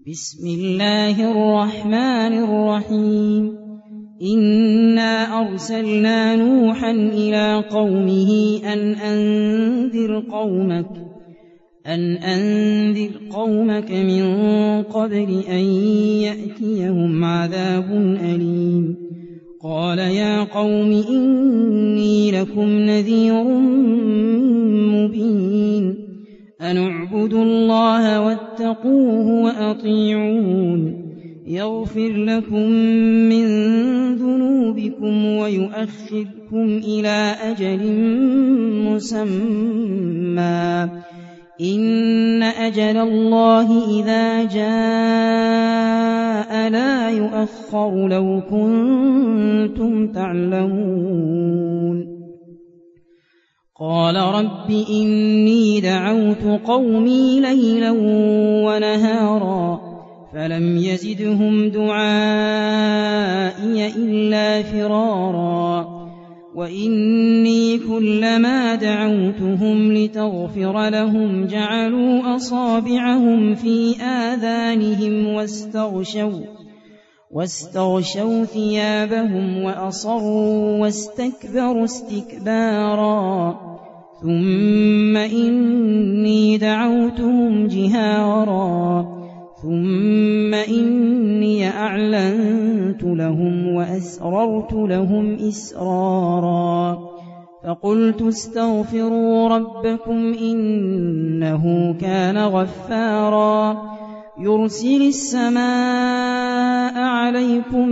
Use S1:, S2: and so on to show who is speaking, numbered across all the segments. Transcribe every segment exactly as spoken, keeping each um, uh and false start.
S1: بسم الله الرحمن الرحيم إنا أرسلنا نوحا إلى قومه أن أنذر قومك أن أنذر قومك من قبل أن يأتيهم عذاب أليم قال يا قوم إني لكم نذير مبين أن اعبدوا الله واتقوه وأطيعون يغفر لكم من ذنوبكم ويؤخركم إلى أجل مسمى إن أجل الله إذا جاء لا يؤخر لو كنتم تعلمون قال رب إني دعوت قومي ليلا ونهارا فلم يزدهم دعائي إلا فرارا وإني كلما دعوتهم لتغفر لهم جعلوا أصابعهم في آذانهم واستغشوا واستغشوا ثيابهم وأصروا واستكبروا استكبارا ثم إني دعوتهم جهارا ثم إني أعلنت لهم وأسررت لهم إسرارا فقلت استغفروا ربكم إنه كان غفارا يرسل السماء عليكم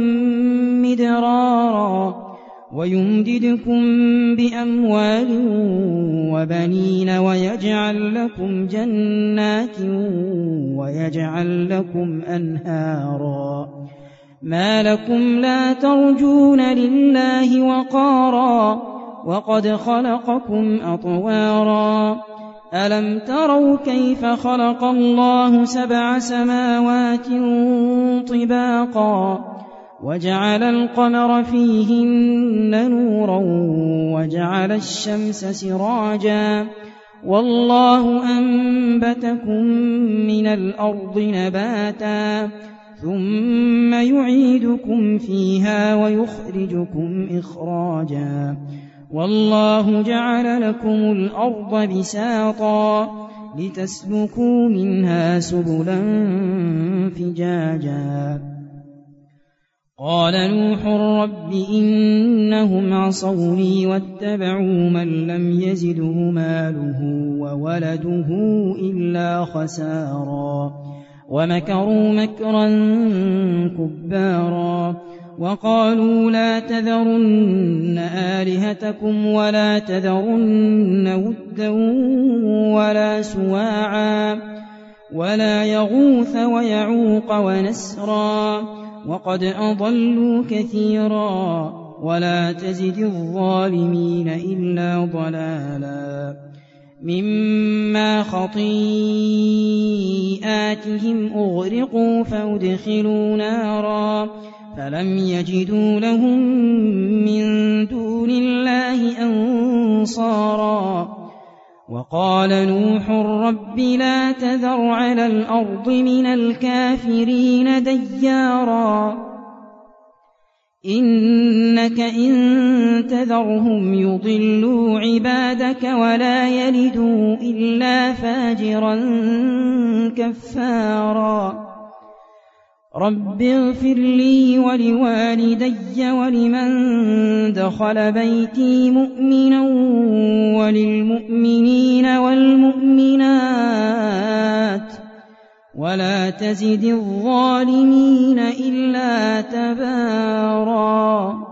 S1: مدرارا ويمددكم بأموال وبنين ويجعل لكم جنات ويجعل لكم أنهارا ما لكم لا ترجون لله وقارا وقد خلقكم أطوارا ألم تروا كيف خلق الله سبع سماوات طباقا وجعل القمر فيهن نورا وجعل الشمس سراجا والله أنبتكم من الأرض نباتا ثم يعيدكم فيها ويخرجكم إخراجا والله جعل لكم الأرض بساطا لتسلكوا منها سبلا فجاجا قال نوح رب إنهم عصوني واتبعوا من لم يزده ماله وولده إلا خسارا ومكروا مكرا كبارا وقالوا لا تذرن آلهتكم ولا تذرن ودا ولا سواعا ولا يغوث ويعوق ونسرا وقد أضلوا كثيرا ولا تزد الظالمين إلا ضلالا مما خطيئاتهم أغرقوا فأدخلوا نارا فلم يجدوا لهم من دون الله أنصارا وقال نوح رب لا تذر على الأرض من الكافرين ديارا إنك إن تذرهم يضلوا عبادك ولا يلدوا إلا فاجرا كفارا رب اغفر لي ولوالدي ولمن دخل بيتي مؤمنا وللمؤمنين والمؤمنات ولا تزد الظالمين إلا تبارا.